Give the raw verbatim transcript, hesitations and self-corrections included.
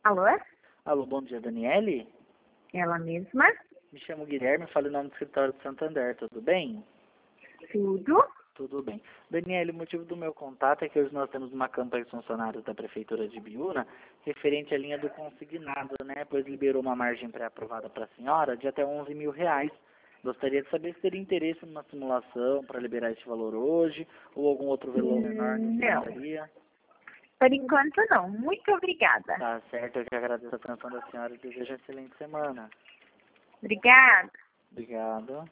Alô? Alô, bom dia, Daniele? Ela mesma? Me chamo Guilherme, falo em nome do escritório de Santander, tudo bem? Tudo? Tudo bem. Daniele, o motivo do meu contato é que hoje nós temos uma campanha de funcionários da Prefeitura de Biúna referente à linha do consignado, né? Pois liberou uma margem pré-aprovada para a senhora de até onze mil reais. Gostaria de saber se teria interesse numa simulação para liberar esse valor hoje ou algum outro valor menor que Hum, você Não. gostaria. Por enquanto não. Muito obrigada. Tá certo, eu que agradeço a atenção da senhora e desejo uma excelente semana. Obrigada. Obrigado.